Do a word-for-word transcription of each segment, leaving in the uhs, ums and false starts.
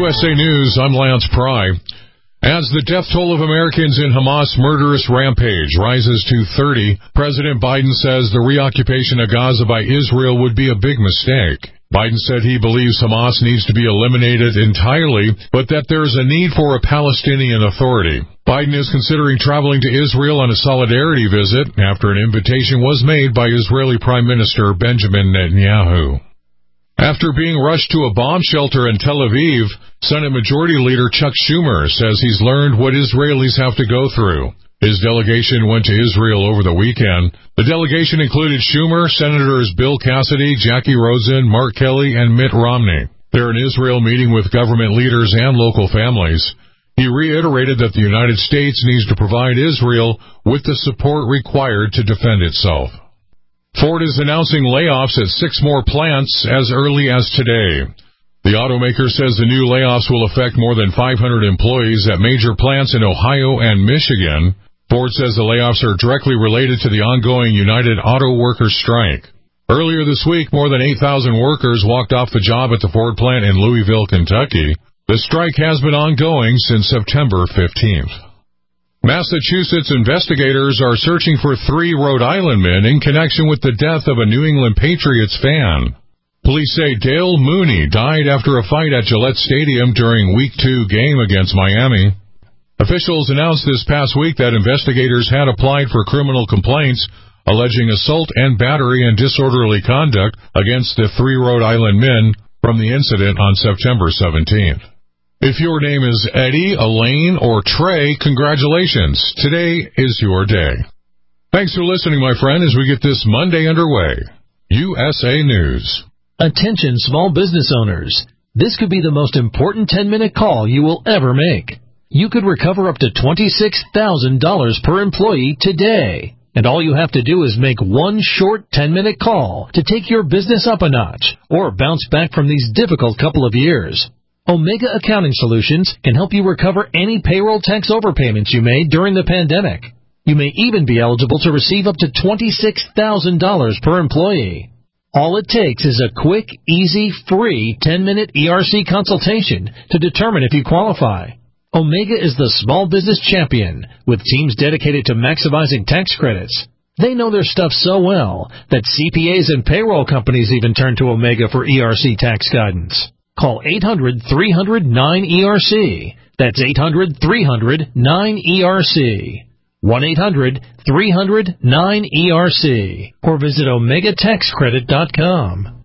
S A News, I'm Lance Pry. As the death toll of Americans in Hamas' murderous rampage rises to thirty, President Biden says the reoccupation of Gaza by Israel would be a big mistake. Biden said he believes Hamas needs to be eliminated entirely, but that there's a need for a Palestinian Authority. Biden is considering traveling to Israel on a solidarity visit after an invitation was made by Israeli Prime Minister Benjamin Netanyahu. After being rushed to a bomb shelter in Tel Aviv, Senate Majority Leader Chuck Schumer says he's learned what Israelis have to go through. His delegation went to Israel over the weekend. The delegation included Schumer, Senators Bill Cassidy, Jackie Rosen, Mark Kelly, and Mitt Romney. They're in Israel meeting with government leaders and local families. He reiterated that the United States needs to provide Israel with the support required to defend itself. Ford is announcing layoffs at six more plants as early as today. The automaker says the new layoffs will affect more than five hundred employees at major plants in Ohio and Michigan. Ford says the layoffs are directly related to the ongoing United Auto Workers strike. Earlier this week, more than eight thousand workers walked off the job at the Ford plant in Louisville, Kentucky. The strike has been ongoing since September fifteenth. Massachusetts investigators are searching for three Rhode Island men in connection with the death of a New England Patriots fan. Police say Dale Mooney died after a fight at Gillette Stadium during Week two game against Miami. Officials announced this past week that investigators had applied for criminal complaints alleging assault and battery and disorderly conduct against the three Rhode Island men from the incident on September seventeenth. If your name is Eddie, Elaine, or Trey, congratulations. Today is your day. Thanks for listening, my friend, as we get this Monday underway. U S A News. Attention small business owners. This could be the most important ten-minute call you will ever make. You could recover up to twenty-six thousand dollars per employee today. And all you have to do is make one short ten-minute call to take your business up a notch or bounce back from these difficult couple of years. Omega Accounting Solutions can help you recover any payroll tax overpayments you made during the pandemic. You may even be eligible to receive up to twenty-six thousand dollars per employee. All it takes is a quick, easy, free ten-minute E R C consultation to determine if you qualify. Omega is the small business champion with teams dedicated to maximizing tax credits. They know their stuff so well that C P As and payroll companies even turn to Omega for E R C tax guidance. Call eight hundred, three hundred, nine E R C. That's eight hundred, three hundred, nine E R C. one eight hundred, three hundred, nine E R C. Or visit omega tax credit dot com.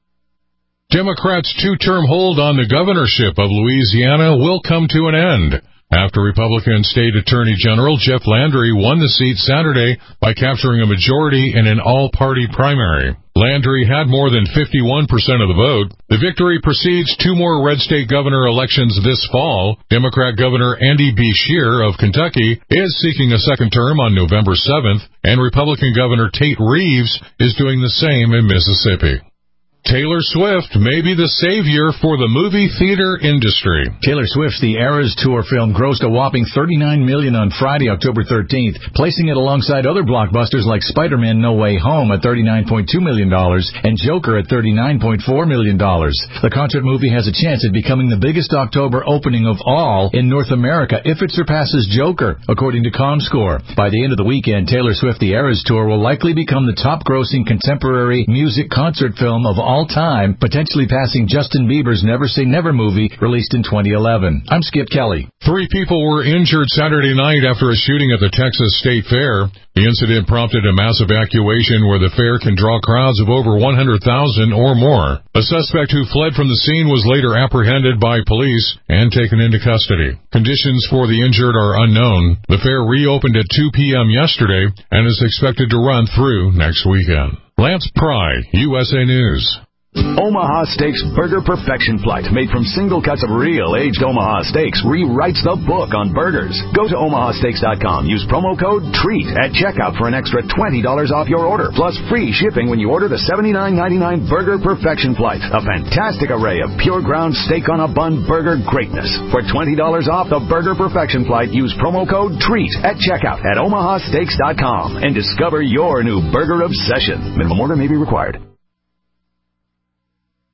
Democrats' two-term hold on the governorship of Louisiana will come to an end after Republican State Attorney General Jeff Landry won the seat Saturday by capturing a majority in an all-party primary. Landry had more than fifty-one percent of the vote. The victory precedes two more red state governor elections this fall. Democrat Governor Andy Beshear of Kentucky is seeking a second term on November seventh, and Republican Governor Tate Reeves is doing the same in Mississippi. Taylor Swift may be the savior for the movie theater industry. Taylor Swift's The Eras Tour film grossed a whopping thirty-nine million dollars on Friday, October thirteenth, placing it alongside other blockbusters like Spider-Man No Way Home at thirty-nine point two million dollars and Joker at thirty-nine point four million dollars. The concert movie has a chance at becoming the biggest October opening of all in North America if it surpasses Joker, according to ComScore. By the end of the weekend, Taylor Swift The Eras Tour will likely become the top-grossing contemporary music concert film of all all time, potentially passing Justin Bieber's Never Say Never movie released in twenty eleven. I'm Skip Kelly. Three people were injured Saturday night after a shooting at the Texas State Fair. The incident prompted a mass evacuation where the fair can draw crowds of over one hundred thousand or more. A suspect who fled from the scene was later apprehended by police and taken into custody. Conditions for the injured are unknown. The fair reopened at two p.m. yesterday and is expected to run through next weekend. Lance Pry, U S A News. Omaha Steaks Burger Perfection Flight, made from single cuts of real aged Omaha steaks, rewrites the book on burgers. Go to omaha steaks dot com. Use promo code TREAT at checkout for an extra twenty dollars off your order, plus free shipping when you order the seventy-nine ninety-nine Burger Perfection Flight. A fantastic array of pure ground steak on a bun burger greatness. For twenty dollars off the Burger Perfection Flight, use promo code TREAT at checkout at omaha steaks dot com and discover your new burger obsession. Minimum order may be required.